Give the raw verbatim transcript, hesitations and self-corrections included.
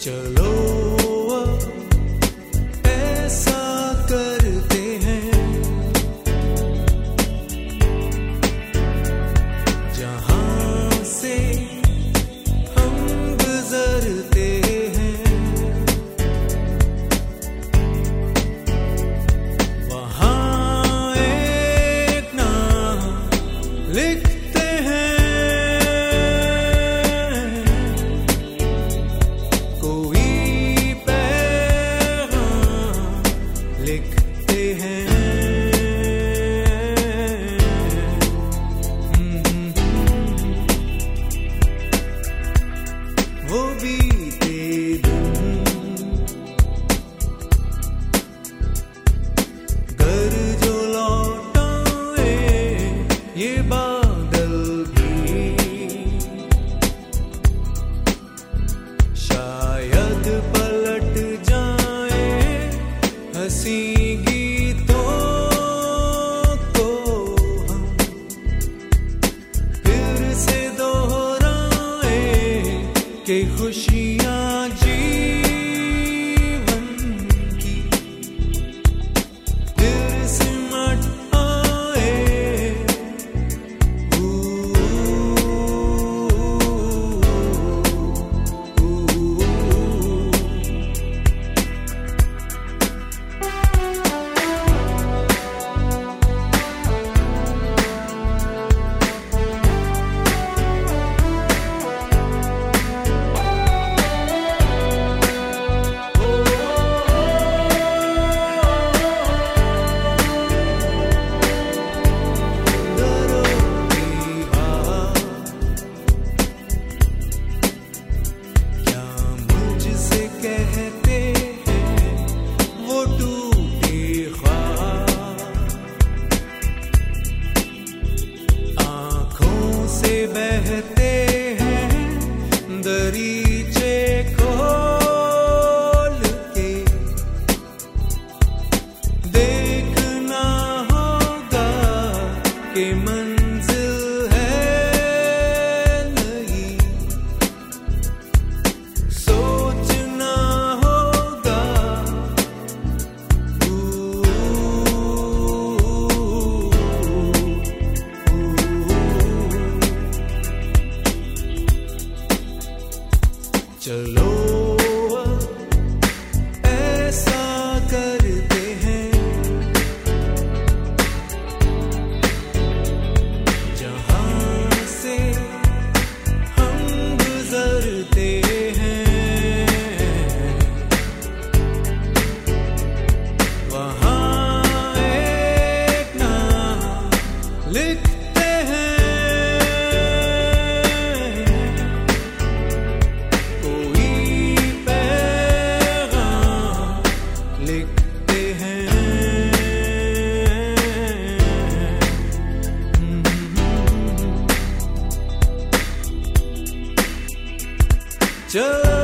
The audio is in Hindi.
चलो ऐसा करते हैं, जहां से हम गुजरते हैं, वहां एक नाम लिखते हैं। लिखते हैं वो बीते दिन, घर जो लौटाए ये बादल भी, शायद पलट जाए हंसी गीतों को हम फिर से दोहराए कि खुशियाँ जीवन की फिर सिमट आए। ऊ, ऊ, ऊ, बहते हैं दरीचे खोल के, देखना होगा कि मंजिल है नहीं, सोचना होगा। ऊ, चलो ऐसा करते हैं, जहां से हम गुजरते हैं, वहां एक नाम लिखते हैं। लिखते हैं चल